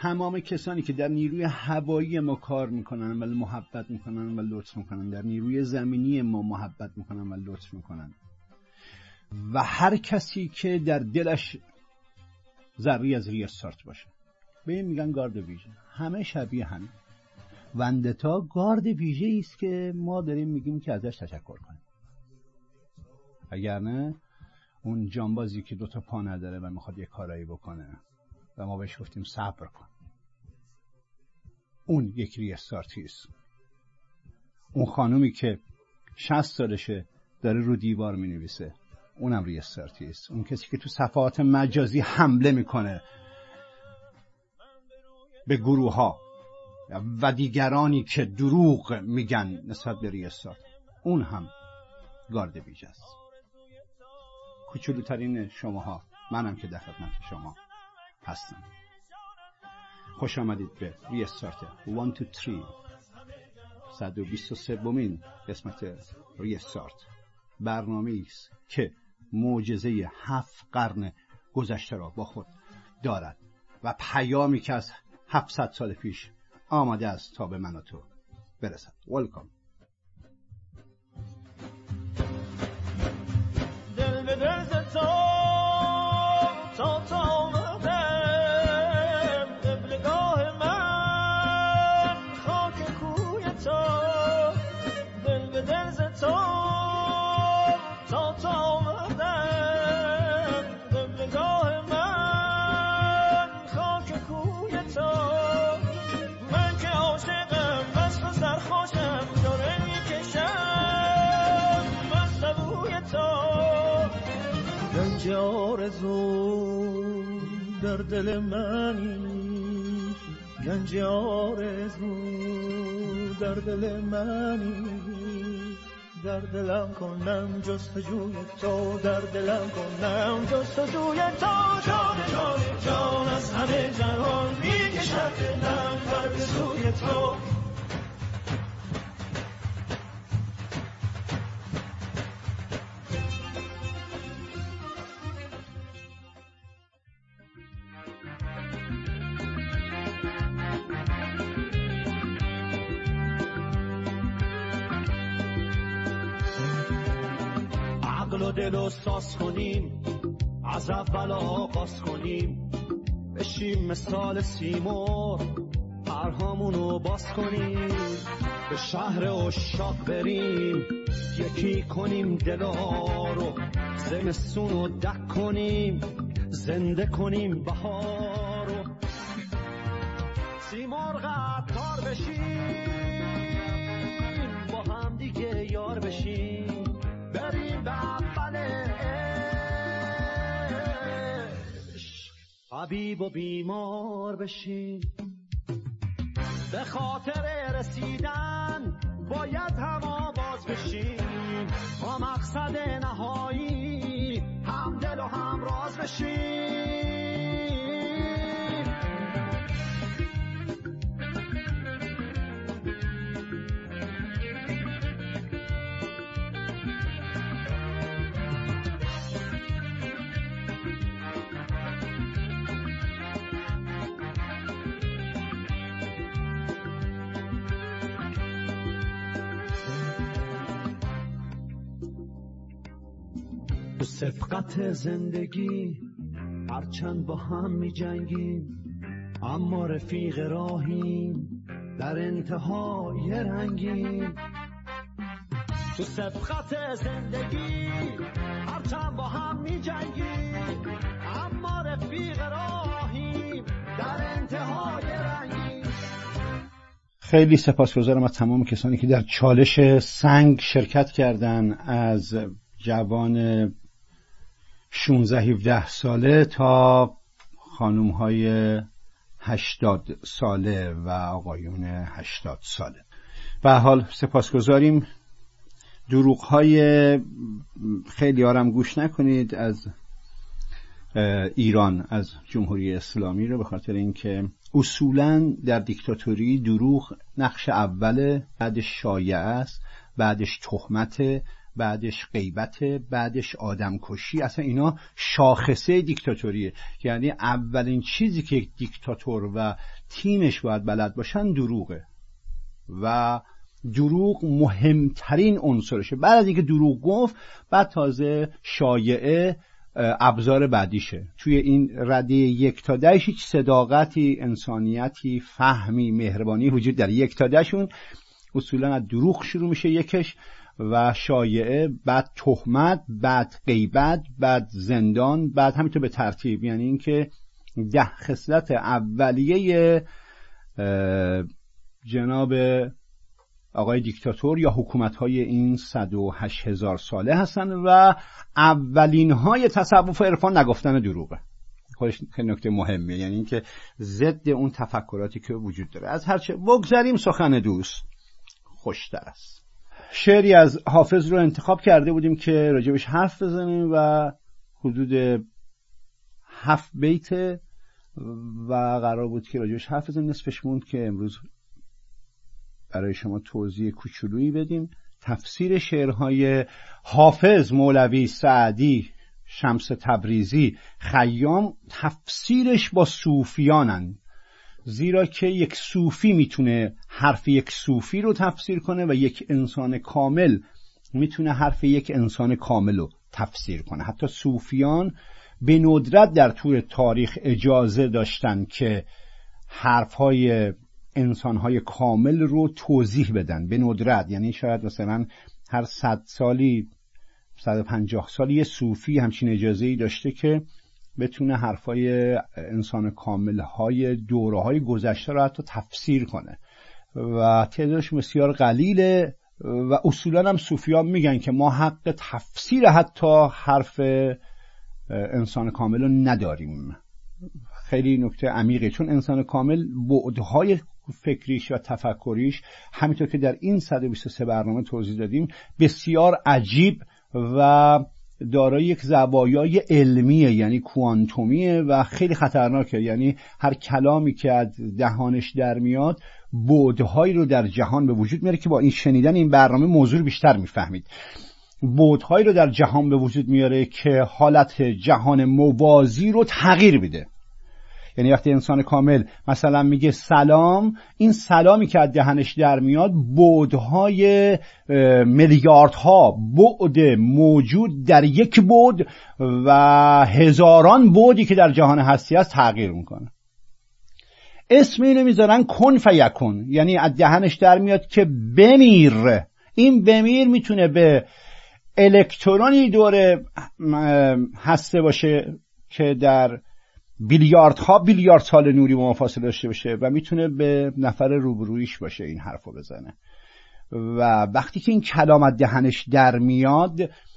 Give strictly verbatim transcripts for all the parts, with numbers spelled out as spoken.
تمام کسانی که در نیروی هوایی ما کار میکنن و محبت میکنن و لطف میکنن، در نیروی زمینی ما محبت میکنن و لطف میکنن، و هر کسی که در دلش ذره از ریاستارت باشه، به این میگن گارد ویژه. همه شبیه هم. وندتا گارد ویژه است که ما داریم میگیم که ازش تشکر کنیم. اگر نه اون جانبازی که دوتا پا نداره و میخواد یه کارایی بکنه و ما بهش گفتیم صبر کن، اون یک ریاستارتی است. اون خانومی که شصت سالشه داره رو دیوار مینویسه، اونم ریاستارتی است. اون کسی که تو صفحات مجازی حمله میکنه به گروه ها و دیگرانی که دروغ میگن نسبت به ریاستارت، اون هم گارد ویژه است. کوچولوترین شماها، منم که در خدمت شما هستم. خوش آمدید به ریاستارت one two three صد و بیست و سومین قسمت ریاستارت. برنامه‌ای است که معجزه هفت قرن گذشته را با خود دارد و پیامی که از هفتصد سال پیش آماده است تا به من و تو برسد. ولکام. دل به دل ز تو تا تا آمدم، قبلگاه من خاک کوی تو. دل به دل ز تو تا تا آمدم، قبلگاه من خاک کوی تو. من که عاشقم مست و سرخوشم، داره میکشم مست بوی تو. گنج آرزو در دل منی، گنج آرزو در دل منی. در دلم کنم جستجوی تو، در دلم کنم جستجوی تو. جان جان جان از همه جهان میکشد دلم بر به سوی تو. عقل و دل رو ساز کنیم، از اول آغاز کنیم، بشیم مثال سیمور، پرهامونو باز کنیم، به شهر عشاق بریم، یکی کنیم دلا رو، زمستونو دک کنیم، زنده کنیم بهارو. سیمرغ عطار بشیم، با هم دیگه یار بشیم، بریم به اول عشق، طبیب و بیمار بشیم. به خاطر رسیدن باید هم آواز بشیم، با مقصد نهایی هم دل و هم راز بشیم. تو صفقت زندگی هرچند با هم می جنگیم، اما رفیق راهیم در انتهای رنگیم. تو صفقت زندگی هرچند با هم می جنگیم، اما رفیق راهیم در انتهای رنگیم. خیلی سپاسگزارم از تمام کسانی که در چالش سنگ شرکت کردن، از جوان شانزده هفده ساله تا خانوم های هشتاد ساله و آقایون هشتاد ساله. به هر حال سپاسگزاریم. دروغ های خیلی آرام گوش نکنید از ایران، از جمهوری اسلامی رو، به خاطر اینکه اصولاً در دیکتاتوری دروغ نقش اوله، بعدش شایعه است، بعدش تهمت بعدش غیبت، بعدش آدمکشی. اصلا اینا شاخصه دیکتاتوریه. یعنی اولین چیزی که دیکتاتور و تیمش باید بلد باشن دروغه و دروغ مهمترین عنصرشه. بعد از اینکه دروغ گفت، بعد تازه شایعه ابزار بعدیشه. توی این رده یک تا دهش هیچ صداقتی، انسانیتی، فهمی، مهربانی وجود داره. یک تا دهشون اصولا از دروغ شروع میشه یکش و شایعه، بعد تهمت، بعد غیبت، بعد زندان، بعد همینطور به ترتیب. یعنی اینکه ده خصلت اولیه جناب آقای دیکتاتور یا حکومت‌های این صد و هشت هزار ساله هستن و اولین های تصوف و عرفان نگفتن دروغه. خودش خیلی نکته مهمه، یعنی اینکه ضد اون تفکراتی که وجود داره. از هرچه بگذریم، سخن دوست خوشتر است. شعری از حافظ رو انتخاب کرده بودیم که راجبش حرف بزنیم و حدود هفت بیت و قرار بود که راجبش حرف بزنیم. نصفش موند که امروز برای شما توضیح کوچولویی بدیم. تفسیر شعرهای حافظ، مولوی، سعدی، شمس تبریزی، خیام تفسیرش با صوفیانن، زیرا که یک صوفی میتونه حرف یک صوفی رو تفسیر کنه و یک انسان کامل میتونه حرف یک انسان کامل رو تفسیر کنه. حتی صوفیان به ندرت در طول تاریخ اجازه داشتن که حرفهای انسانهای کامل رو توضیح بدن، به ندرت. یعنی شاید مثلا هر صد سالی، صد و پنجاه سالی یه صوفی همچین اجازه‌ای داشته که بتونه حرفای انسان کاملهای دوره‌های گذشته رو حتی تفسیر کنه و تعدادش بسیار قلیله و اصولا هم صوفیان میگن که ما حق تفسیر حتی حرف انسان کامل رو نداریم. خیلی نکته عمیقه، چون انسان کامل بعدهای فکریش و تفکریش، همینطور که در این صد و بیست و سه برنامه توضیح دادیم، بسیار عجیب و دارای یک زوایای علمیه، یعنی کوانتومیه و خیلی خطرناکه. یعنی هر کلامی که از دهانش در میاد بعدهایی رو در جهان به وجود میاره که با این شنیدن این برنامه موضوع بیشتر میفهمید. بعدهایی رو در جهان به وجود میاره که حالت جهان موازی رو تغییر میده. یعنی وقتی انسان کامل مثلا میگه سلام، این سلامی که از دهنش در میاد بعدهای میلیاردها بعد موجود در یک بعد و هزاران بعدی که در جهان هستی است تغییر میکنه. اسم اینو میذارن کن فیکون، یعنی از دهنش در میاد که بمیر. این بمیر میتونه به الکترونی دور هسته باشه که در بیلیاردها بیلیارد سال نوری با ما فاصله داشته باشه و میتونه به نفر روبرویش باشه این حرفو بزنه. و وقتی که این کلام از دهنش در میاد،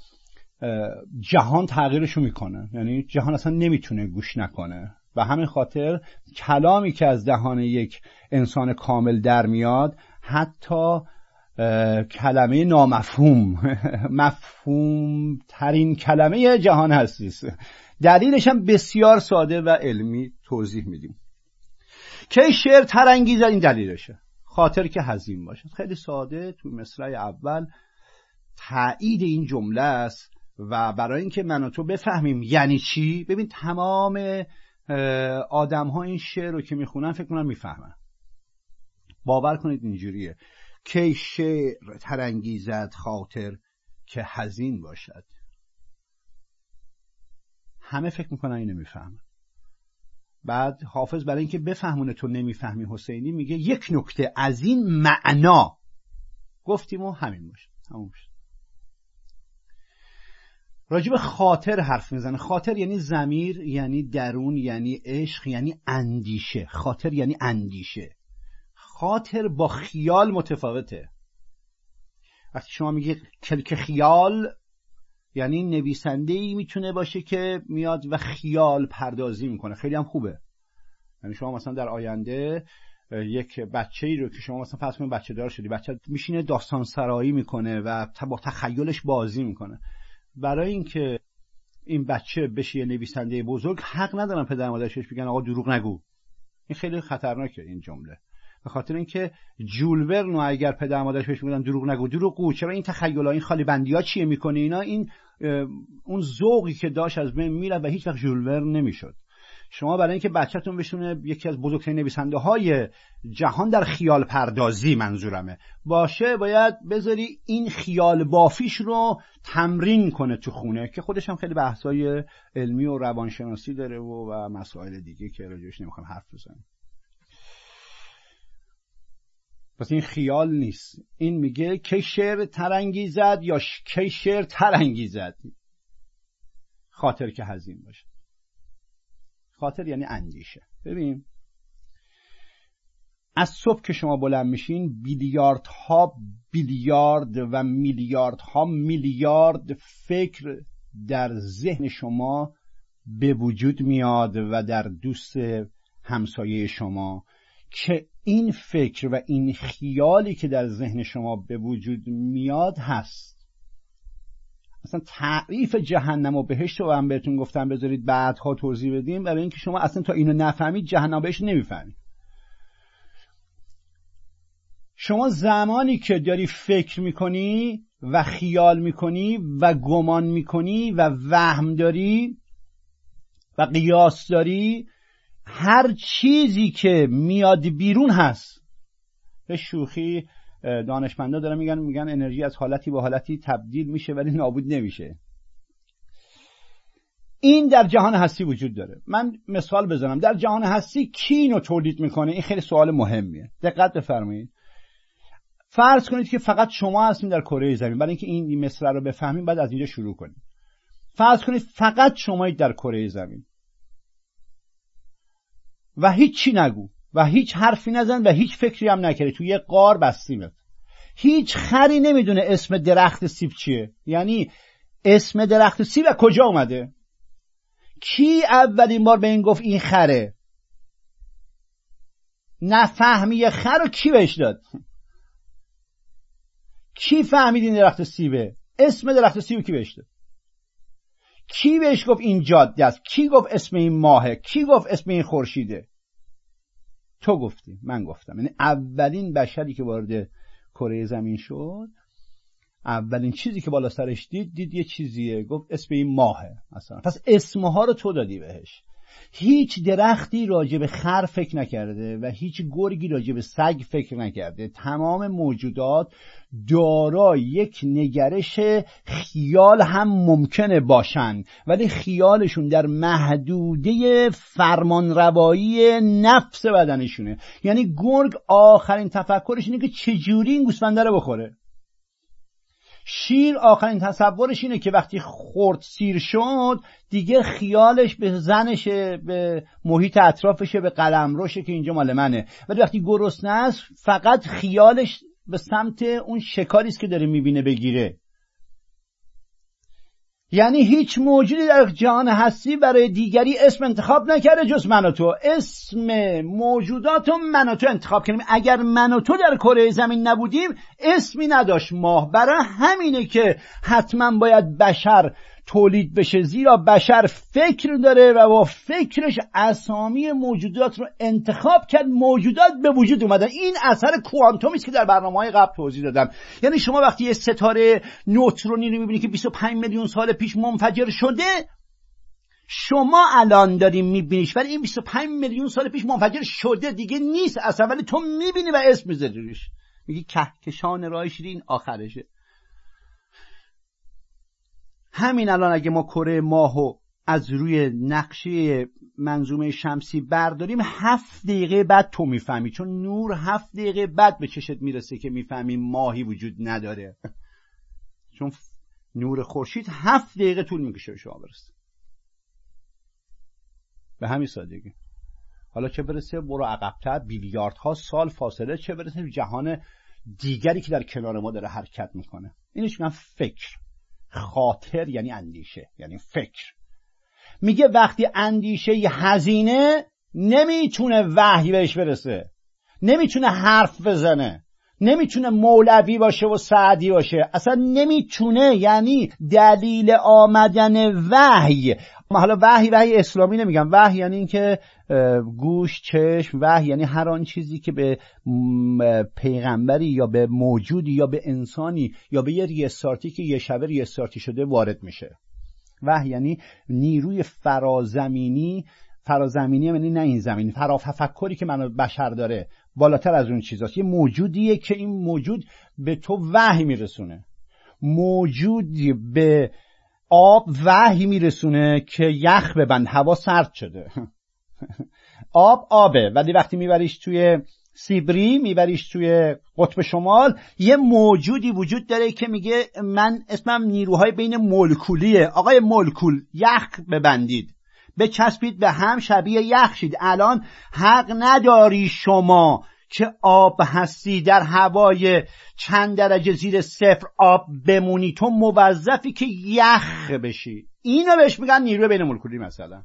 جهان تغییرشو میکنه، یعنی جهان اصلا نمیتونه گوش نکنه. و همین خاطر کلامی که از دهان یک انسان کامل در میاد، حتی کلمه نامفهوم مفهوم ترین کلمه جهان هستیست. دلیلش هم بسیار ساده و علمی توضیح میدیم. که شعر ترانگیز، این دلیلشه، خاطر که حزین باشه. خیلی ساده تو مصرع اول تایید این جمله است و برای اینکه من و تو بفهمیم یعنی چی، ببین تمام آدم ها این شعر رو که میخونن فکر کنن میفهمن. باور کنید اینجوریه که شعر ترانگیزد خاطر که حزین باشد. همه فکر میکنن اینو میفهمن. بعد حافظ برای اینکه بفهمونه تو نمیفهمی حسینی، میگه یک نکته از این معنا گفتیم و همین باشه، همون باشه. راجب خاطر حرف میزنه. خاطر یعنی ضمیر، یعنی درون، یعنی عشق، یعنی اندیشه. خاطر یعنی اندیشه. خاطر با خیال متفاوته. وقتی شما میگی کلک خیال، یعنی نویسنده‌ای میتونه باشه که میاد و خیال پردازی میکنه، خیلی هم خوبه. یعنی شما مثلا در آینده یک بچه‌ای رو که شما مثلا فرض کنید بچه دار شدی، بچه میشینه داستان سرایی میکنه و با تخیلش بازی میکنه. برای اینکه این بچه بشه یه نویسنده بزرگ، حق ندارن پدر مادرش بگن آقا دروغ نگو. این خیلی خطرناکه این جمله. به خاطر اینکه جول ورن اگر پدر مادرش بهش میگن دروغ نگو دروغ چرا این تخیل‌ها این خالی بندی‌ها چیه میکنه اینا، این اون ذوقی که داشت از بین میره و هیچ وقت جول ورن نمیشد. شما برای اینکه بچه‌تون بشونه یکی از بزرگترین نویسنده‌های جهان در خیال پردازی منظورمه باشه، باید بذاری این خیال بافیش رو تمرین کنه تو خونه، که خودش هم خیلی بحث‌های علمی و روانشناسی داره و, و مسائل دیگه که راجعش نمیخوام حرف بزنم. پس این خیال نیست، این میگه کی شعر ترانگیزد یا کی شعر ترانگیزد، خاطر که حزین باشه. خاطر یعنی اندیشه. ببین از صبح که شما بلند میشین بیلیارد ها بیلیارد و میلیارد ها میلیارد فکر در ذهن شما به وجود میاد و در دوست همسایه شما، که این فکر و این خیالی که در ذهن شما به وجود میاد هست. اصلا تعریف جهنم و بهشت رو هم بهتون گفتم بذارید بعدها توضیح بدیم، برای اینکه شما اصلا تا اینو نفهمید جهنم و بهشت نمیفهمید. شما زمانی که داری فکر میکنی و خیال میکنی و گمان میکنی و وهم داری و قیاس داری، هر چیزی که میاد بیرون هست. به شوخی دانشمندا دارن میگن میگن انرژی از حالتی به حالتی تبدیل میشه ولی نابود نمیشه. این در جهان هستی وجود داره. من مثال بزنم، در جهان هستی کی اینو تولید میکنه؟ این خیلی سوال مهمیه، دقت بفرمایید. فرض کنید که فقط شما هستین در کره زمین. برای اینکه این مثال رو بفهمیم بعد از اینجا شروع کنیم. فرض کنید فقط شمایید در کره زمین و هیچ چی نگو و هیچ حرفی نزن و هیچ فکری هم نکردی، تو یه غار بستیمت. هیچ خری نمیدونه اسم درخت سیب چیه، یعنی اسم درخت سیب از کجا اومده؟ کی اولین بار به این گفت این خره؟ نفهمی خر رو کی بهش داد؟ کی فهمید این درخت سیبه؟ اسم درخت سیب کی بهش داد؟ کی بهش گفت این جاده است؟ کی گفت اسم این ماهه؟ کی گفت اسم این خورشیده؟ تو گفتی، من گفتم. یعنی اولین بشری که وارد کره زمین شد، اولین چیزی که بالا سرش دید دید یه چیزیه، گفت اسم این ماهه مثلا. پس اسمها رو تو دادی بهش. هیچ درختی راجع به خر فکر نکرده و هیچ گرگی راجع به سگ فکر نکرده. تمام موجودات دارای یک نگرش خیال هم ممکنه باشن، ولی خیالشون در محدوده فرمانروایی نفس بدنشونه. یعنی گرگ آخرین تفکرش اینه که چجوری این گوسفنده رو بخوره. شیر آخرین تصورش اینه که وقتی خورد سیر شد دیگه خیالش به زنشه، به محیط اطرافشه، به قلمروشه که اینجا مال منه. ولی وقتی گرسنه است فقط خیالش به سمت اون شکاری است که داره میبینه بگیره. یعنی هیچ موجودی در جهان هستی برای دیگری اسم انتخاب نکرده جز من و تو. اسم موجودات رو من و تو انتخاب کردیم. اگر من و تو در کره زمین نبودیم اسمی نداشت ماه. برای همینه که حتما باید بشر تولید بشه، زیرا بشر فکر داره و با فکرش اسامی موجودات رو انتخاب کرد، موجودات به وجود اومدن. این اثر کوانتومی است که در برنامه‌های قبل توضیح دادم. یعنی شما وقتی یه ستاره نوترونی رو می‌بینید که بیست و پنج میلیون سال پیش منفجر شده، شما الان داریم می‌بینیش، ولی این بیست و پنج میلیون سال پیش منفجر شده دیگه نیست اصلا، ولی تو می‌بینی و اسم می‌ذاری روش، میگی کهکشان راه شیرین آخرشه. همین الان اگه ما کره ماهو از روی نقشه منظومه شمسی برداریم، هفت دقیقه بعد تو میفهمی، چون نور هفت دقیقه بعد به چشت میرسه که میفهمی ماهی وجود نداره، چون نور خورشید هفت دقیقه طول میکشه به شما برسه. به همین سادگی. حالا چه برسه برو عقب‌تر بیلیاردها سال فاصله، چه برسه به جهان دیگری که در کنار ما داره حرکت میکنه. اینش میگن فکر. خاطر یعنی اندیشه، یعنی فکر. میگه وقتی اندیشه هزینه نمیتونه وحی بهش برسه، نمیتونه حرف بزنه، نمیتونه مولوی باشه و سعدی باشه، اصلا نمیتونه. یعنی دلیل آمدن وحی، حالا وحی وحی اسلامی نمیگم، وحی یعنی این که گوش، چشم، وحی یعنی هر آن چیزی که به پیغمبری یا به موجودی یا به انسانی یا به یه ریستارتی که یه شبه ریستارتی شده وارد میشه. وحی یعنی نیروی فرازمینی، فرازمینی یعنی نه این زمین، فراتفکری که من بشر داره بالاتر از اون چیزاست. یه موجودیه که این موجود به تو وحی میرسونه. موجودی به آب وحی میرسونه که یخ ببند، هوا سرد شده. آب آبه، ولی وقتی میبریش توی سیبری، میبریش توی قطب شمال، یه موجودی وجود داره که میگه من اسمم نیروهای بین مولکولیه. آقای مولکول، یخ ببندید، بچسبید به هم، شبیه یخ شید. الان حق نداری شما که آب هستی در هوای چند درجه زیر صفر آب بمونی، تو موظفی که یخ بشی. اینو بهش میگن نیروی بین مولکولی. مثلا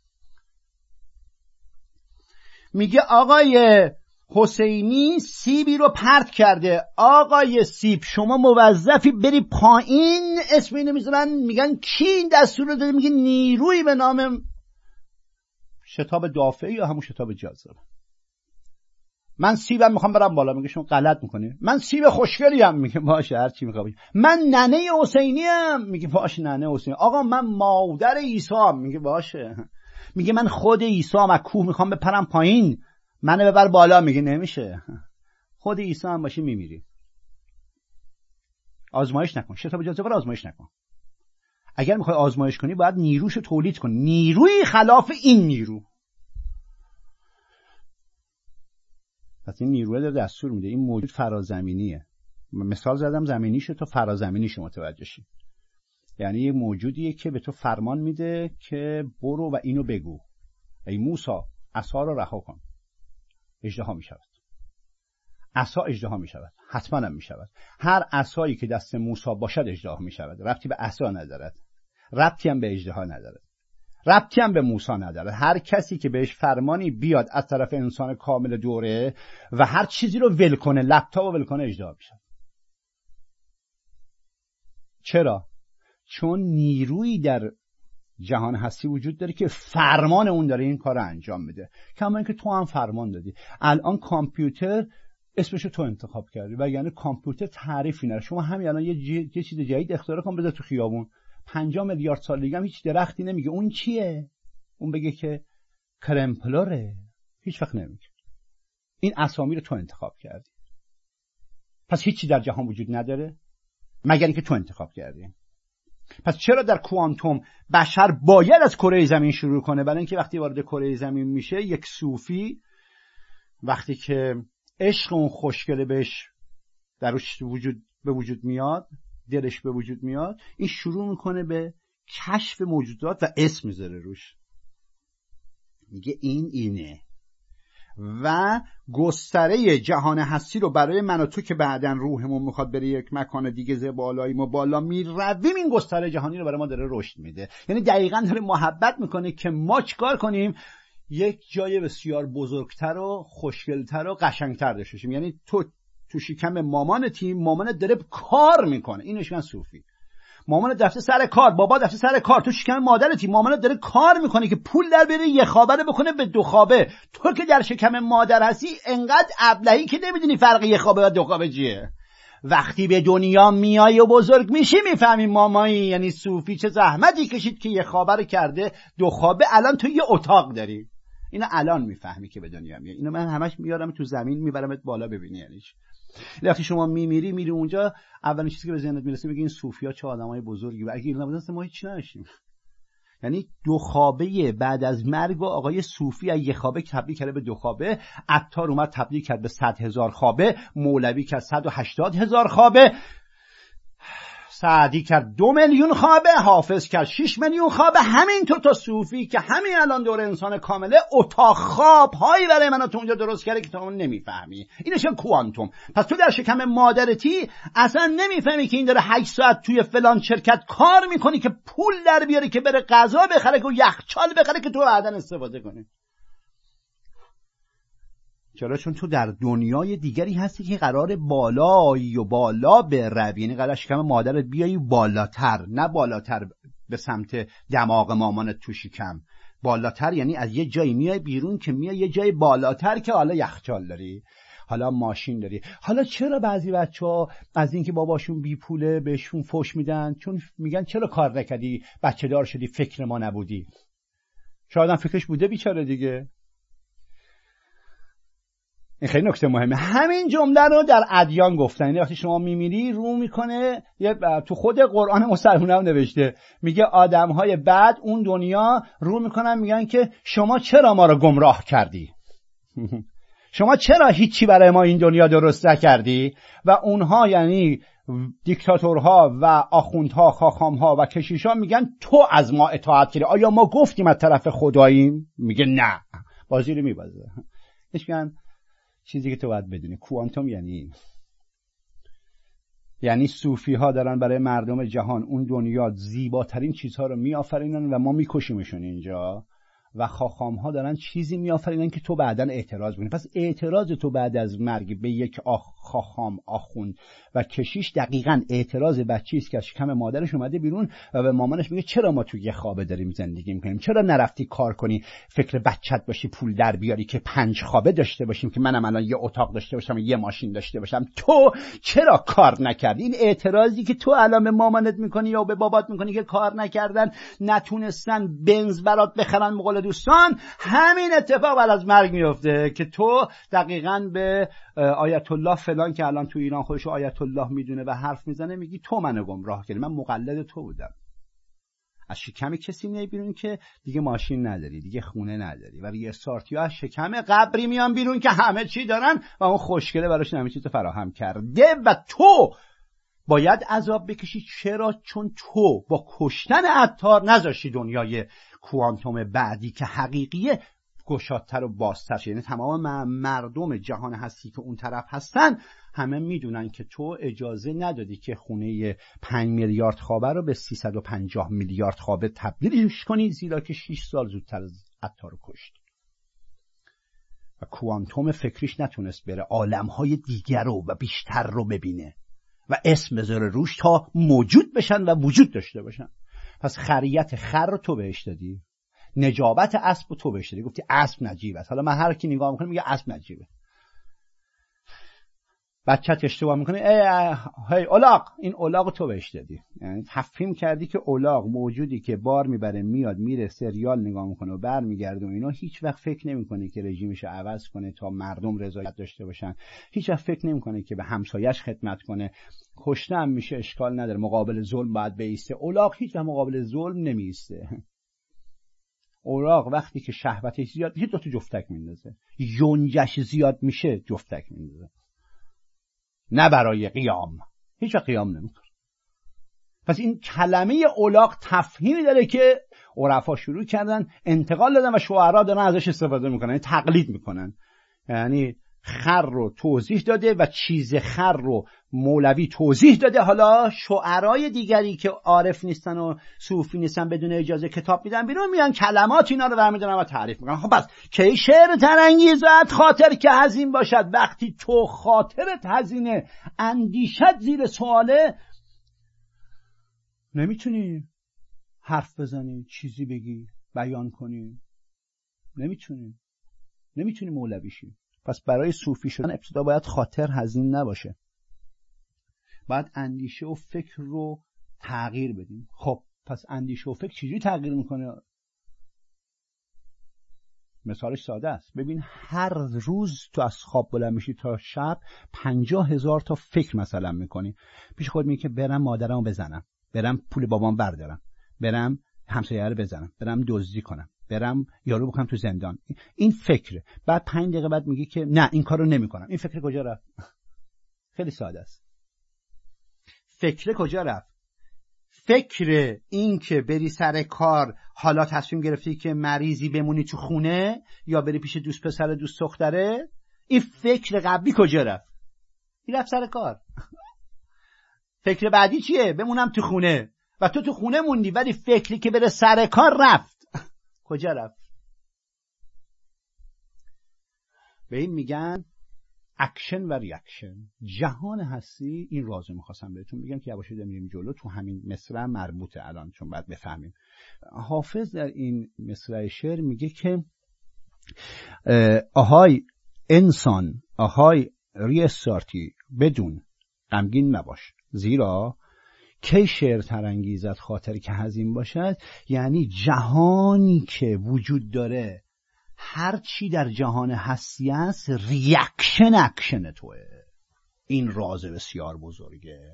میگه آقای حسینی سیبی رو پرت کرده، آقای سیب شما موظفی بری پایین. اسم اینو میذارن، میگن کی این دستور رو داده؟ میگه نیروی به نام شتاب دافعی یا همون شتاب جاذبه. من سیبم میخوام برم بالا، میگه شما غلط میکنی. من سیب خوشگلی ام، میگه باشه هر چی میخوای. من ننه حسینی ام، میگه باشه ننه حسینی. آقا من مادر عیسی ام، میگه باشه. میگه من خود عیسی ام، از کوه میخوام بپرم پایین، منو ببر بالا، میگه نمیشه. خود عیسی هم باشی میمیری. آزمایش نکن، شتاب جاذبه رو آزمایش نکن. اگر میخوای آزمایش کنی باید نیروشو تولید کن، نیروی خلاف این نیرو. پس این نیروی داره دستور میده. این موجود فرازمینیه. مثال زدم زمینیشو تا فرازمینیشو متوجه شی. یعنی یه موجودیه که به تو فرمان میده که برو و اینو بگو. ای موسی عصا رو رها کن. اژدها میشود. عصا اژدها میشود. حتما هم میشود. هر عصایی که دست موسی باشد اژدها میشود. ربطی به عصا ندارد. ربطی هم به اژدها ندارد. ربطی هم به موسی نداره. هر کسی که بهش فرمانی بیاد از طرف انسان کامل دوره و هر چیزی رو ول کنه، لپتاپ رو ول کنه، اژدها میشه. چرا؟ چون نیرویی در جهان هستی وجود داره که فرمان اون داره این کار رو انجام میده. کما اینکه تو هم فرمان دادی. الان کامپیوتر اسمشو تو انتخاب کردی و یعنی کامپیوتر تعریفی نداره. شما همین الان یه, جی... یه چیز جدید اختراع کن بذار تو خیابون، پنجاه میلیارد سال دیگه هم هیچ درختی نمیگه اون چیه. اون بگه که کرمپلوره، هیچ وقت نمیگه. این اسامی رو تو انتخاب کردی. پس هیچی در جهان وجود نداره مگر اینکه تو انتخاب کردی. پس چرا در کوانتوم بشر باید از کره زمین شروع کنه؟ برای اینکه وقتی وارد کره زمین میشه، یک صوفی وقتی که عشق اون خوشگله بهش درش وجود به وجود میاد، دلش به وجود میاد، این شروع میکنه به کشف موجودات و اسم میذاره روش، میگه این اینه و گستره جهان هستی رو برای من و تو که بعدن روحمون میخواد بره یک مکان دیگه ز بالایی ما بالا میرویم، این گستره جهانی رو برای ما داره رشد میده. یعنی دقیقاً داره محبت میکنه که ما چیکار کنیم؟ یک جای بسیار بزرگتر و خوشگلتر و قشنگتر داشته باشیم. یعنی تو تو شکم مامانتی، مامانت داره کار میکنه، اینش من صوفی. مامانت رفته سر کار، بابا رفته سر کار، تو شکم مادرتی، مامانت داره کار میکنه که پول در بیاره یه خوابه رو بکنه به دو خوابه. تو که در شکم مادر هستی انقدر ابلهی که نمیدونی فرق یه خوابه و دو خوابه چیه. وقتی به دنیا میای و بزرگ میشی میفهمی مامایی یعنی صوفی چه زحمتی کشید که یه خوابه رو کرده دو خوابه. الان تو یه اتاق داری، اینو الان میفهمی که به دنیا میای. اینو من همش میارم تو زمین میبرمت بالا ببینی یعنی چی. وقتی شما میمیری میری اونجا، اولین چیزی که به ذهنت میرسه میگی این صوفیا چه آدمای بزرگی و اگه اینا نبودن ما هیچ نداشتیم. یعنی دو خوابه بعد از مرگ و آقای صوفی از یک خوابه تبدیل کرده به دو خوابه، عطار اومد تبدیل کرد به صد هزار خوابه، مولوی کرد صد و هشتاد هزار خوابه، سعدی کرد دو میلیون خوابه، حافظ کرد شش میلیون خوابه. همینطور تا صوفی که همین الان دور انسان کامله اتاق خواب هایی برای من تو اونجا درست کرده که تو اون نمیفهمی. اینش کوانتوم. پس تو در شکم مادرتی اصلا نمیفهمی که این داره هشت ساعت توی فلان شرکت کار میکنی که پول در بیاره که بره غذا بخره که یخچال بخره که تو بعدن استفاده کنی. چرا؟ چون تو در دنیای دیگری هستی که قرار بالایی و بالا بروی، یعنی قرار شکم مادرت بیایی بالاتر، نه بالاتر به سمت دماغ مامانت تو شکم. بالاتر یعنی از یه جایی میای بیرون که میای یه جای بالاتر که حالا یخچال داری، حالا ماشین داری. حالا چرا بعضی بچه‌ها از اینکه باباشون بی پوله بهشون فوش میدن؟ چون میگن چرا کار نکردی، بچه دار شدی، فکر ما نبودی. شاید هم فکرش بوده بیچاره دیگه. این خیلی نکته مهمه. همین جمله رو در ادیان گفتن. یعنی وقتی شما میمیری رو میکنه، تو خود قرآن مسلمان هم نوشته، میگه آدمهای بعد اون دنیا رو میکنن میگن که شما چرا ما رو گمراه کردی؟ شما چرا هیچی برای ما این دنیا درست نکردی؟ و اونها یعنی دیکتاتورها و آخوندها، خاخامها و کشیشا میگن تو از ما اطاعت کردی، آیا ما گفتیم از طرف خداییم؟ میگه نه، بازی رو میبازه. میگن چیزی که تو باید بدونی کوانتوم یعنی یعنی صوفی ها دارن برای مردم جهان اون دنیا زیباترین چیزها رو میآفرینن و ما میکشیمشون اینجا، و خاخام ها دارن چیزی میآفرینن که تو بعداً اعتراض کنی. پس اعتراض تو بعد از مرگ به یک آخ خاخام، آخوند و کشیش دقیقاً اعتراض بچه‌ای است که از شکم مادرش اومده بیرون و به مامانش میگه چرا ما تو یه خوابه داریم زندگی میکنیم؟ چرا نرفتی کار کنی، فکر بچت باشی، پول در بیاری که پنج خوابه داشته باشیم، که منم الان یه اتاق داشته باشم، یه ماشین داشته باشم؟ تو چرا کار نکردی؟ این اعتراضی که تو الان به مامانت میکنی یا به بابات میکنی که کار نکردن، نتونستن بنز برات بخرن مقال دوستان، همین اتفاق بعد از مرگ میفته که تو دقیقاً به آیت الله فلان که الان تو ایران خودشو آیت الله میدونه و حرف میزنه میگی تو منو گمراه کردی، من مقلد تو بودم. از شکم کسی میای بیرون که دیگه ماشین نداری، دیگه خونه نداری، و ریستارتیا از شکم قبری میان بیرون که همه چی دارن و اون خوشگله براش همه چیز فراهم کرده و تو باید عذاب بکشی. چرا؟ چون تو با کشتن عطار نذاشتی دنیای کوانتوم بعدی که حقیقیه گشادتر و بازتر شد. یعنی تمام مردم جهان هستی که اون طرف هستن همه میدونن که تو اجازه ندادی که خونه پنج میلیارد خوابه رو به سیصد و پنجاه میلیارد خوابه تبدیلش کنی، زیرا که شش سال زودتر از عطار رو کشت و کوانتوم فکریش نتونست بره عالمهای دیگر رو و بیشتر رو ببینه و اسم بذاره روش تا موجود بشن و وجود داشته باشن. پس خریت خر رو تو بهش دادی، نجابت اسب رو تو بهش دادی، گفتی اسب نجیب است. حالا من هر کی نگاه میکنه میگه اسب نجیبه. بچت اشتباه میکنه، ای هی الاغ، این الاغ تو بهش دادی. یعنی تفهیم کردی که الاغ موجودی که بار میبره میاد میره سریال نگاه میکنه و برمیگرده و اینا، هیچ وقت فکر نمیکنه که رژیمش رو عوض کنه تا مردم رضایت داشته باشن، هیچ وقت فکر نمیکنه که به همسایه‌اش خدمت کنه. کشته هم میشه اشکال نداره، مقابل ظلم باید بایسته. الاغ هیچ وقت مقابل ظلم نمیسته. الاغ وقتی که شهوتش زیاد میشه تو جفتک میندازه، یونجش زیاد میشه جفتک میندازه، نه برای قیام، هیچ وقت قیام نمیکنه. پس این کلمه الاغ تفهیمی داره که عرفا شروع کردن انتقال دادن و شعرا دارن ازش استفاده میکنن، یعنی تقلید میکنن. یعنی خر رو توضیح داده و چیز خر رو مولوی توضیح داده، حالا شعرای دیگری که عارف نیستن و صوفی نیستن بدون اجازه کتاب میدن بیرون، میان کلمات اینا رو برمی‌دارن و تعریف میکنن. خب بس کی شعر ترانگیزت خاطر که هزین باشد؟ وقتی تو خاطرت هزینه، اندیشت زیر سواله، نمیتونی حرف بزنی، چیزی بگی، بیان کنی، نمیتونی نمیتونی مولوی شی. پس برای صوفی شدن ابتدا باید خاطر هزین نباشه، باید اندیشه و فکر رو تغییر بدیم. خب پس اندیشه و فکر چجوری تغییر میکنه؟ مثالش ساده است. ببین هر روز تو از خواب بلند میشی تا شب پنجاه هزار تا فکر مثلا میکنی. پیش خود میگی که برم مادرمو بزنم، برم پول بابام بردارم، برم همسایه رو بزنم، برم دزدی کنم، برم یارو بکنم تو زندان. این فکره. بعد پنج دقیقه بعد میگی که نه این کارو نمیکنم. این فکر کجا رفت؟ خیلی ساده است. فکر کجا رفت؟ فکر این که بری سر کار، حالا تصمیم گرفتی که مریضی بمونی تو خونه یا بری پیش دوست پسر دوست دختره، این فکر قبلی کجا رفت؟ این رفت سر کار. فکر بعدی چیه؟ بمونم تو خونه. و تو تو خونه موندی، ولی فکری که بره سر کار رفت. کجا رفت؟ به این میگن اکشن و ریاکشن. جهان هستی، این رازو میخواستم بهتون بگم که یواشکی میریم جلو، تو همین مصرع مربوطه الان چون باید بفهمیم. حافظ در این مصرع شعر میگه که آهای انسان، آهای ریستارتی، بدون غمگین مباش، زیرا کی شعر ترانگیزت خاطری که هزین باشد. یعنی جهانی که وجود داره، هر چی در جهان هستی است ریاکشن اکشن توه. این راز بسیار بزرگه.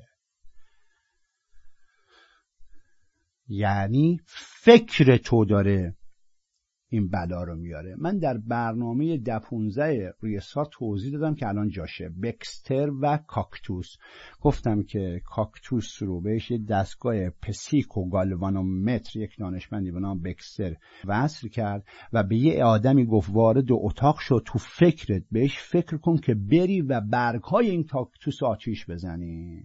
یعنی فکر تو داره این بلا رو میاره. من در برنامه ده پونزده ریسار توضیح دادم که الان جاشه، بکستر و کاکتوس. گفتم که کاکتوس رو بهش یه دستگاه پسیک و گالوانومتر یک دانشمندی به نام بکستر وصل کرد و به یه آدمی گفت وارد اتاق شو، تو فکرت بهش فکر کن که بری و برگ‌های این کاکتوس آتیش بزنی.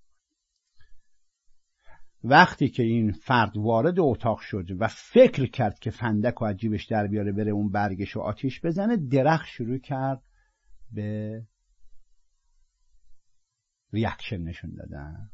وقتی که این فرد وارد اتاق شد و فکر کرد که فندک و عجیبش در بیاره بره اون برگش و آتیش بزنه، درخت شروع کرد به ریاکشن نشون دادن.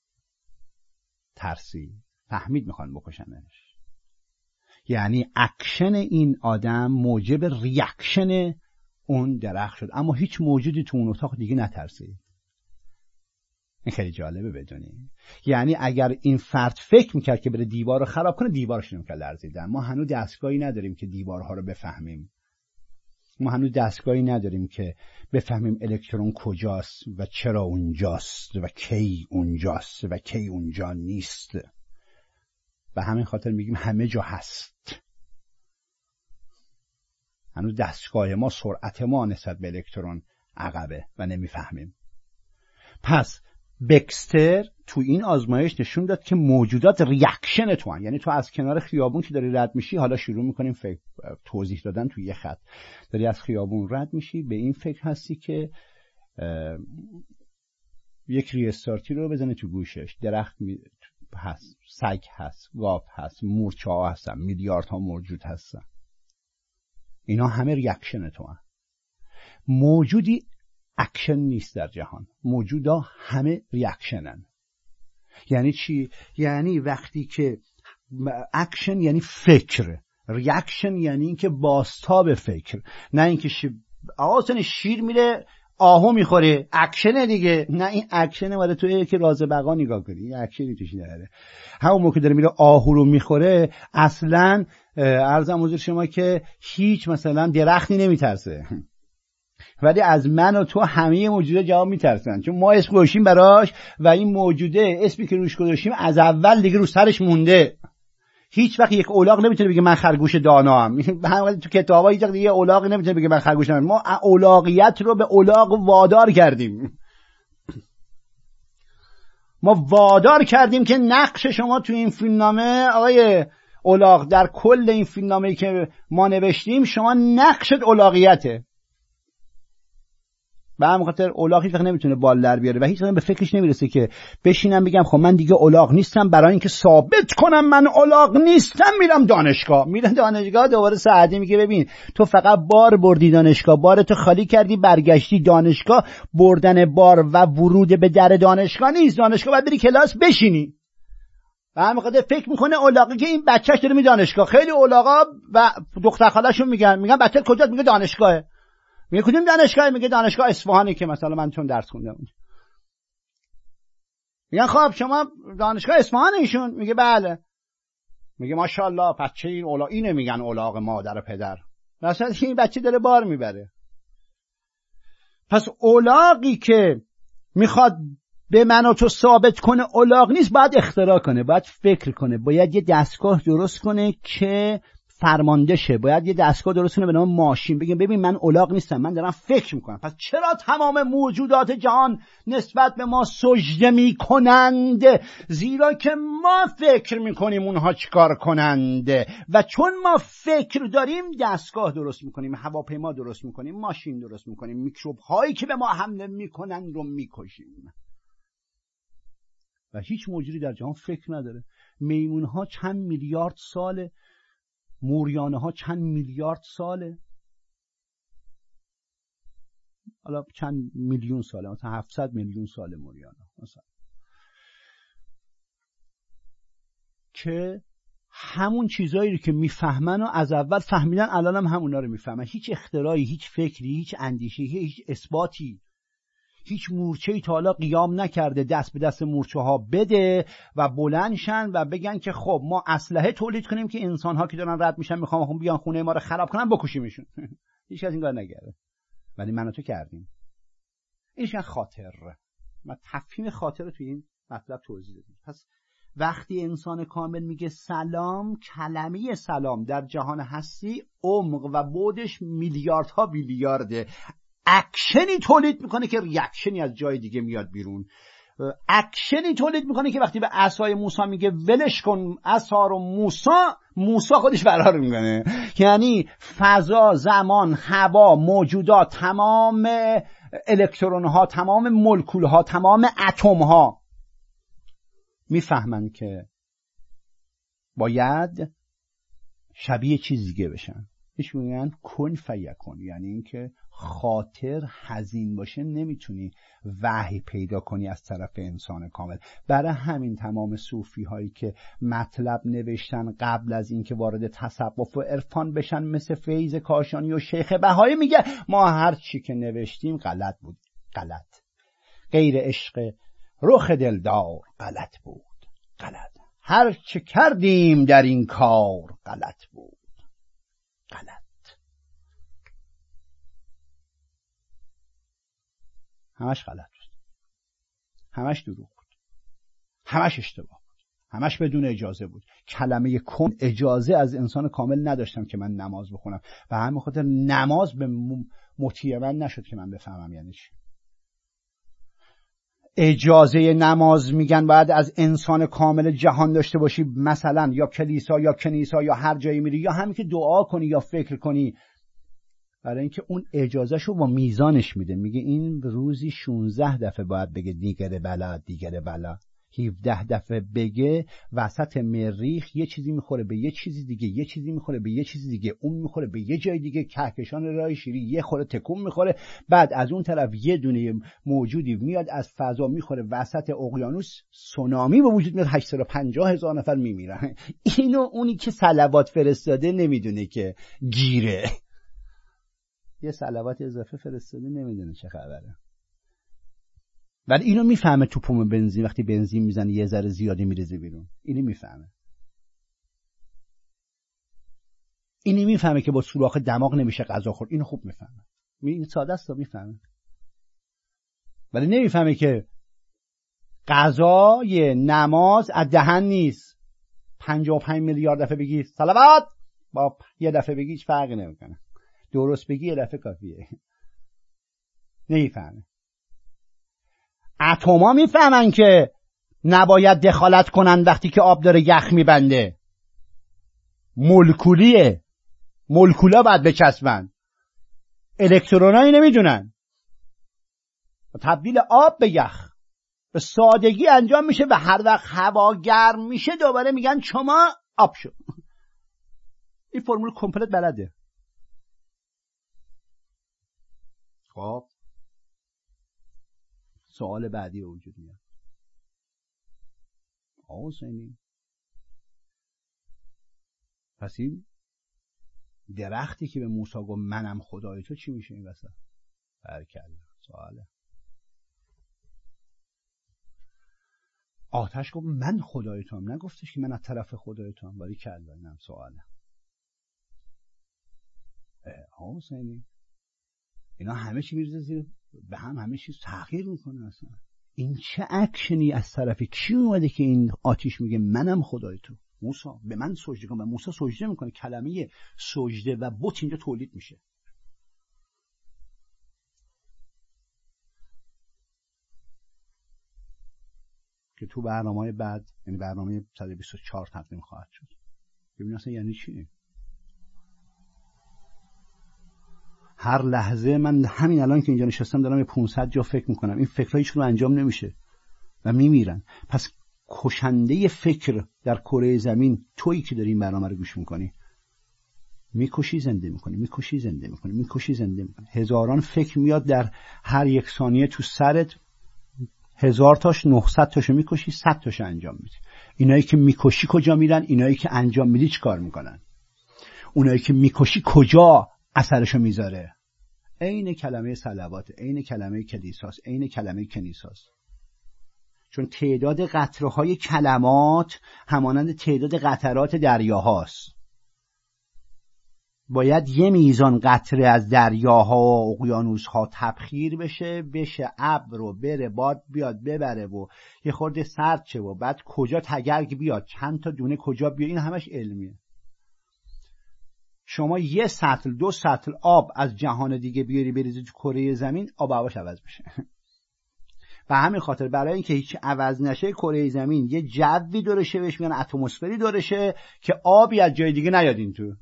ترسی، فهمید میخوان بکشنش. یعنی اکشن این آدم موجب ریاکشن اون درخت شد، اما هیچ موجودی تو اون اتاق دیگه نترسید. این خیلی جالبه بدونی. یعنی اگر این فرد فکر میکرد که بره دیوار رو خراب کنه، دیوارش نمیکرد لرزیدن. ما هنوز دستگاهی نداریم که دیوارها رو بفهمیم. ما هنوز دستگاهی نداریم که بفهمیم الکترون کجاست و چرا اونجاست و کی اونجاست و کی اونجا نیست. به همین خاطر میگیم همه جا هست. هنوز دستگاه ما، سرعت ما نسبت به الکترون عقبه و نمیفهمیم. پس بکستر تو این آزمایش نشون داد که موجودات ریاکشن تو هن. یعنی تو از کنار خیابون که داری رد میشی، حالا شروع میکنیم فکر توضیح دادن تو یه خط، داری از خیابون رد میشی، به این فکر هستی که یک ریستارتی رو بزنه تو گوشش. درخت می... هست، سگ هست، گاو هست، مورچه ها هستن، میلیاردها موجود هستن. اینا همه ریاکشن تو هن. موجودی اکشن نیست در جهان، موجودا همه ریاکشنن. یعنی چی؟ یعنی وقتی که اکشن یعنی فکر، ریاکشن یعنی اینکه بازتاب فکر، نه اینکه ش... آقا شیر میره آهو میخوره، اکشنه دیگه. نه، این اکشنه ولی توی که راز بقا نگاه کنی، این اکشنی توش نداره. همون موقع داره میره آهو رو میخوره، اصلا عرضم حضور شما که هیچ مثلا درختی نمیترسه، ولی از من و تو همه موجوده جواب میترسن، چون ما اسم گذاشتیم براش و این موجوده اسمی که روش گذاشتیم از اول دیگه رو سرش مونده. هیچ وقت یک الاغ نمیتونه بگه من خرگوش دانام. تو کتابا هیچ وقت دیگه الاغ نمیتونه بگه من خرگوش دانام. ما الاغیت رو به الاغ وادار کردیم. ما وادار کردیم که نقش شما تو این فیلمنامه آقای الاغ، در کل این فیلمنامه‌ای که ما نوشتیم، شما نقشت الاغیته. به همین خاطر الاغ هیچ وقت نمیتونه بال در بیاره و هیچ وقت به فکرش نمیرسه که بشینم بگم خب من دیگه الاغ نیستم، برای اینکه ثابت کنم من الاغ نیستم میرم دانشگاه. میرم دانشگاه، دوباره سعدی میگه ببین تو فقط بار بردی دانشگاه، بارتو خالی کردی برگشتی دانشگاه. بردن بار و ورود به در دانشگاه نیست، دانشگاه باید بری کلاس بشینی. و همین خاطر فکر میکنه الاغی که این بچهش داره می دانشگاه. خیلی الاغا و دختر خاله‌شون میگن میگن بچه کجاست؟ میگه دانشگاهه. میگه کدوم دانشگاه؟ میگه دانشگاه اصفهانی که مثلا من چون درس خوندم. میگن خب شما دانشگاه اصفهان ایشون؟ میگه بله. میگه ماشاءالله بچه این اولا، اینو میگن الاغ مادر و پدر. مثلا این بچه داره بار میبره. پس الاغی که میخواد به من و تو ثابت کنه الاغ نیست، باید اختراع کنه، باید فکر کنه، باید یه دستگاه درست کنه که فرمانده شه، باید یه دستگاه درست کنه به نام ماشین، بگیم ببین من الاغ نیستم، من دارم فکر میکنم. پس چرا تمام موجودات جهان نسبت به ما سجده میکنند؟ زیرا که ما فکر میکنیم اونها چیکار کنند، و چون ما فکر داریم دستگاه درست میکنیم، هواپیما درست میکنیم، ماشین درست میکنیم، میکروب هایی که به ما حمله میکنند رو میکشیم. و هیچ موجودی در جهان فکر نداره. میمون ها چند میلیارد ساله، موریانه ها چند میلیارد ساله. حالا چند میلیون ساله، مثلا هفتصد میلیون ساله موریانا مثلا، که همون چیزایی رو که میفهمن و از اول فهمیدن الان هم همونا رو میفهمن. هیچ اختراعی، هیچ فکری، هیچ اندیشه‌ای، هیچ اثباتی، هیچ مورچه‌ای تا حالا قیام نکرده دست به دست مورچه ها بده و بلندشن و بگن که خب ما اسلحه تولید کنیم که انسان ها که دارن رد میشن میخوام بیان خونه ما رو خراب کنن بکشیمشون. هیچ کس این کار نکرده، ولی من و تو کردیم. اینش خاطر. ما تفهیم خاطر رو توی این مطلب توضیح دادیم. پس وقتی انسان کامل میگه سلام، کلمه سلام در جهان هستی عمق و بعدش میلیاردها بیلیارده. اکشنی تولید میکنه که ریاکشنی از جای دیگه میاد بیرون. اکشنی تولید میکنه که وقتی به عصای موسی میگه ولش کن عصا رو، موسی موسی خودش فرار میکنه. یعنی فضا، زمان، هوا، موجودات، تمام الکترون ها، تمام مولکول ها، تمام اتم ها میفهمن که باید شبیه چیز دیگه بشن. ایش میگن کن فیکون، یعنی اینکه خاطر حزین باشه نمیتونی وحی پیدا کنی از طرف انسان کامل. برای همین تمام صوفی هایی که مطلب نوشتن قبل از اینکه وارد تصوف و عرفان بشن، مثل فیض کاشانی و شیخ بهایی، میگه ما هر چی که نوشتیم غلط بود. غلط. غیر عشق رخ دلدار غلط بود. غلط. هر چه کردیم در این کار غلط بود. غلط. همش غلط بود. همش دروغ بود. همش اشتباه بود. همش بدون اجازه بود. کلمه کن اجازه از انسان کامل نداشتم که من نماز بخونم و همین خاطر نماز به مطیع من نشد که من بفهمم یعنی چی. اجازه نماز میگن باید از انسان کامل جهان داشته باشی، مثلا یا کلیسا یا کنیسا یا هر جایی میری، یا همین که دعا کنی یا فکر کنی، برای اینکه اون اجازهشو با میزانش میده. میگه این روزی شانزده دفعه باید بگه دیگر بلا دیگر بلا، هفده دفعه بگه وسط مریخ یه چیزی میخوره به یه چیزی دیگه، یه چیزی میخوره به یه چیزی دیگه، اون میخوره به یه جای دیگه، کهکشان راه شیری یه خوره تکون میخوره، بعد از اون طرف یه دونه موجودی میاد از فضا میخوره وسط اقیانوس، سونامی به وجود میاد، هشتصد و پنجاه هزار نفر میمیرن. اینو اونی که صلوات فرستاده نمیدونه که گیره، یه صلوات اضافه فرستاده نمیدونه چه خبره. ولی اینو میفهمه تو پمپ بنزین وقتی بنزین میزنه یه ذره زیادی میریزه بیرون، اینو میفهمه. اینو میفهمه که با سوراخ دماغ نمیشه غذا خورد، اینو خوب میفهمه. این ساده است، میفهمه. ولی نمیفهمه که غذای نماز از دهن نیست. پنجاه و پنج میلیارد دفعه بگی صلوات، با یه دفعه بگی هیچ فرقی نمیکنه. درست بگی یه دفعه کافیه. نمیفهمه. اتما میفهمن که نباید دخالت کنن وقتی که آب داره یخ میبنده. مولکولیه، مولکولا باید بچسبن. الکترونایی نمیدونن. تبدیل آب به یخ به سادگی انجام میشه و هر وقت هوا گرم میشه دوباره میگن شما آب شو. این فرمول کمپلت بلده. خب سوال بعدی وجود میاد. آقا حسینی، پس این درختی که به موسی گفت منم خدای تو چی میشه این وسط؟ برکلا سواله. آتش گفت من خدای تو هم، نگفتش که من از طرف خدای تو هم. برکلا اینم سواله. آقا حسینی، اینا همه چی میرزه زیر به هم، همه چیز تغییر میکنه. اصلا این چه اکشنی از طرف کی اومده که این آتش میگه منم خدای تو؟ موسی به من سجده کن و موسی سجده میکنه. کلمه سجده و بت اینجا تولید میشه. که تو برنامه‌های بعد، یعنی برنامه صد و بیست و چهار تقدیم خواهد شد. ببین اصلا یعنی چی؟ هر لحظه من همین الان که اینجا نشستم دارم یه پانصد جا فکر میکنم. این فکرها هیچ کدوم انجام نمیشه و میمیرن. پس کشنده فکر در کره زمین تویی که داری این برنامه رو گوش میکنی. میکشی زنده میکنی، میکشی زنده میکنی، میکشی زنده میکنی. هزاران فکر میاد در هر یک ثانیه تو سرت، هزار تاش نهصد تاشو میکشی، صد تاشو انجام میدی. اینایی که میکشی کجا میرن؟ اینایی که انجام میدی چیکار میکنن؟ اونایی که میکشی کجا اثرشو میذاره؟ عین کلمه صلوات، عین کلمه کلیساست، عین کلمه کنیساست. چون تعداد قطره‌های کلمات همانند تعداد قطرات دریاهاست. باید یه میزان قطره از دریاها و اقیانوس‌ها تبخیر بشه، بشه ابر و بره، باد بیاد ببره و یه خورده سرد شه و بعد کجا تگرگ بیاد، چند تا دونه کجا بیاد، این همش علمیه. شما یه سطل دو سطل آب از جهان دیگه بیاری بریزی تو کره زمین، آب هواش عوض میشه. به همین خاطر برای اینکه هیچ عوض نشه کره زمین یه جوی دورشه، بهش میگن اتمسفری دورشه که آبی از جای دیگه نیاد این تو.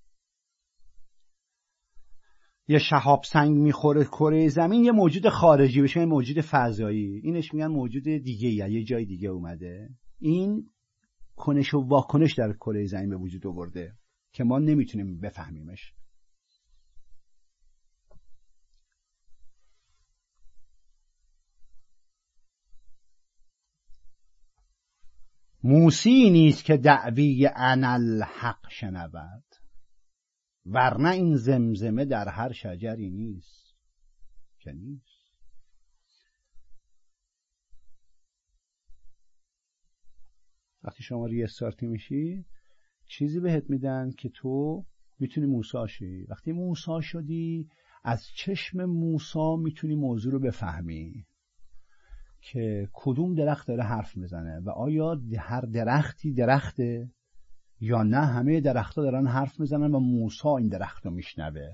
یه شهاب سنگ میخوره کره زمین، یه موجود خارجی بشه، یه موجود فضایی، اینش میگن موجود دیگه یا یه جای دیگه اومده. این کنش و واکنش در کره زمین به وجود آورده که ما نمیتونیم بفهمیمش. موسی نیست که دعوی انا الحق شنود، ورنه این زمزمه در هر شجری نیست که نیست. وقتی شما ریستارتی میشی چیزی بهت میدن که تو میتونی موسی شی. وقتی موسی شدی از چشم موسی میتونی موضوع رو بفهمی که کدوم درخت داره حرف میزنه و آیا هر درختی درخته یا نه همه درختها دارن حرف میزنن و موسی این درخت رو میشنوه.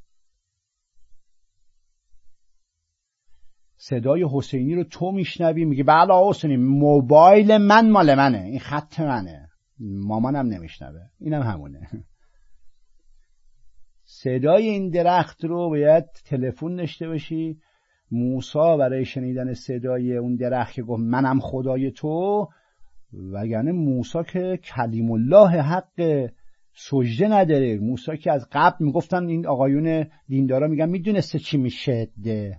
صدای حسینی رو تو میشنوی، میگی بله حسینی موبایل من مال منه، این خط منه، مامانم نمیشنوه، اینم همونه. صدای این درخت رو باید تلفن داشته باشی. موسی برای شنیدن صدای اون درخت که گفت منم خدای تو، وگرنه موسی که کلیم الله حق سجده نداره. موسی که از قبل میگفتن، این آقایون دیندارا میگن میدونسته چی میشه ده.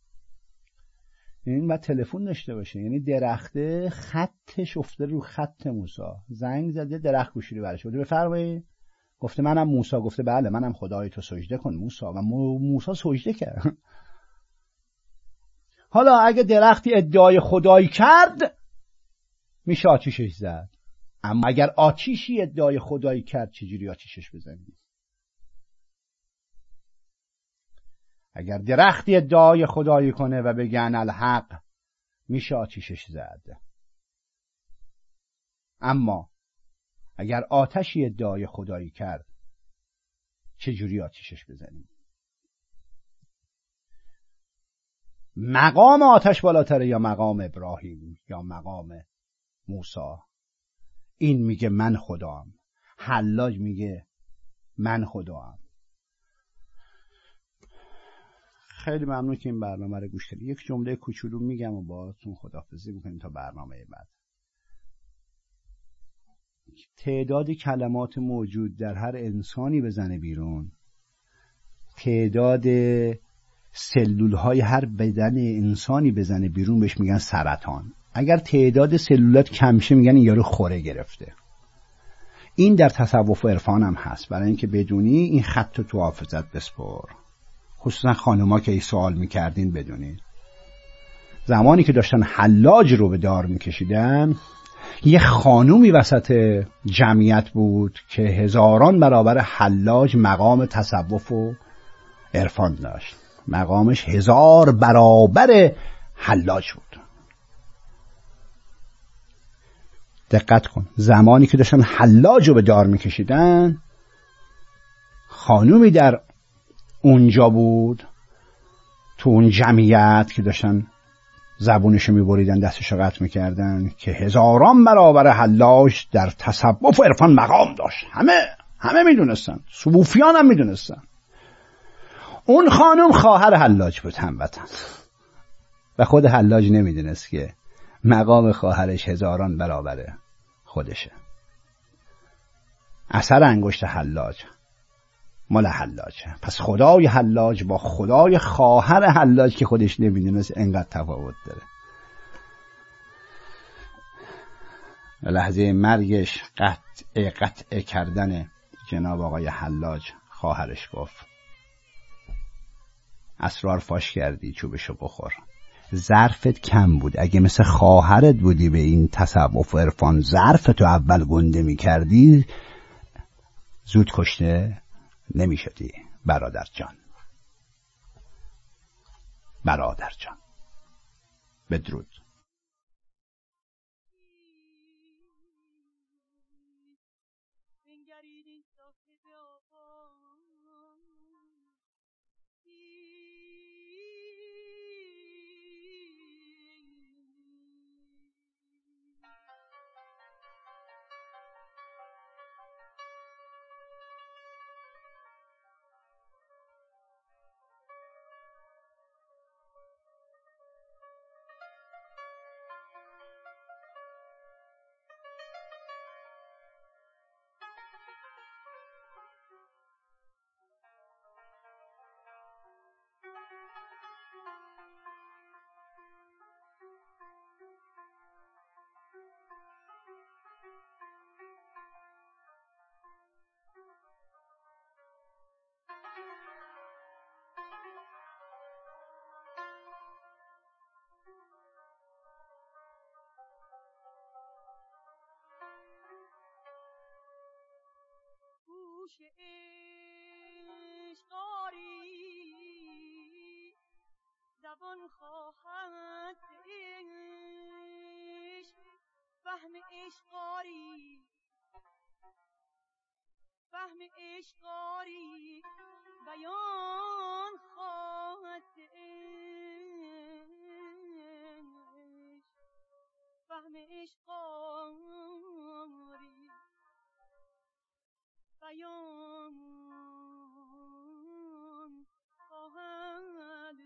این باید تلفن داشته باشه، یعنی درخته خطش افتاده رو خط موسی، زنگ زده درخت گوشی برش بوده بفرمایید، گفته منم موسی، گفته بله منم خدای تو، سجده کن موسی، و موسی سجده کرد. حالا اگه درختی ادعای خدایی کرد میشه آتیشش زد، اما اگر آتیشی ادعای خدایی کرد چجوری آتیشش بزنی؟ اگر درختی ادعای خدایی کنه و بگن الحق میشه آتیشش زد، اما اگر آتشی ادعای خدایی کرد چجوری آتیشش بزنی؟ مقام آتش بالاتره یا مقام ابراهیم یا مقام موسی؟ این میگه من خدام، حلاج میگه من خدام. خیلی ممنون که این برنامه رو گوش کردید. یک جمله کوچولو میگم و باهاتون خداحافظی میکنیم تا برنامه بعد. تعداد کلمات موجود در هر انسانی بزنه بیرون، تعداد سلول های هر بدن انسانی بزنه بیرون، بهش میگن سرطان. اگر تعداد سلولات کم شه میگن این یارو خوره گرفته. این در تصوف و عرفان هم هست. برای اینکه بدونی این خط تو حافظت بسپر، خصوصا خانوما که ای سوال میکردین بدونید. زمانی که داشتن حلاج رو به دار میکشیدن، یه خانومی وسط جمعیت بود که هزاران برابر حلاج مقام تصوف و عرفان داشت. مقامش هزار برابر حلاج بود. دقت کن، زمانی که داشتن حلاج رو به دار میکشیدن، خانومی در اونجا بود تو اون جمعیت که داشتن زبونشو میبریدن، دستشو قطع میکردن، که هزاران برابر حلاج در تصوف و عرفان مقام داشت. همه همه میدونستن، صوفیان هم میدونستن. اون خانم خواهر حلاج بود، هموطن، و خود حلاج نمیدونست که مقام خواهرش هزاران برابر خودشه. اثر انگشت حلاج مال حلاجه. پس خدای حلاج با خدای خواهر حلاج که خودش نمیدونست انقدر تفاوت داره. لحظه مرگش قطع قطع کردن جناب آقای حلاج خواهرش گفت اسرار فاش کردی، چوبشو بخور. ظرفت کم بود، اگه مثل خواهرت بودی به این تصوف و عرفان ظرفتو اول گنده می کردی زود کشته نمی شدی. برادر جان، برادر جان، بدرود. گوش عشقاری زبان خواهد عشق، فهم عشقاری فهم عشقاری بیان خواهد عشق، فهم عشقاری بیان خواهد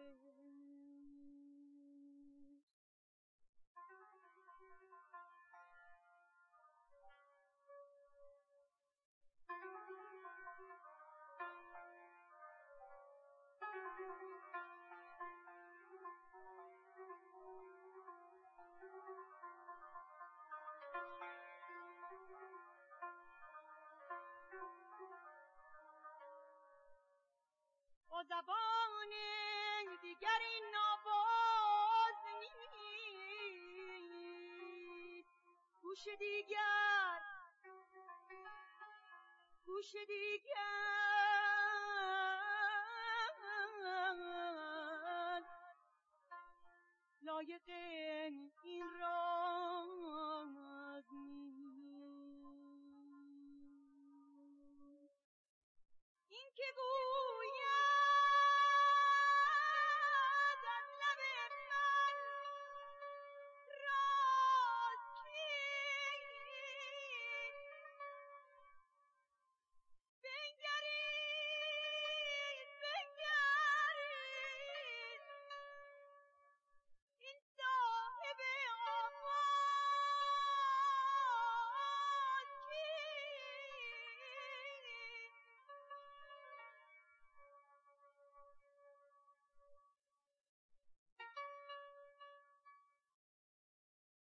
با زبان دیگری نواز نیست، گوش دیگر گوش دیگر لایق این راز نیست. این که گوی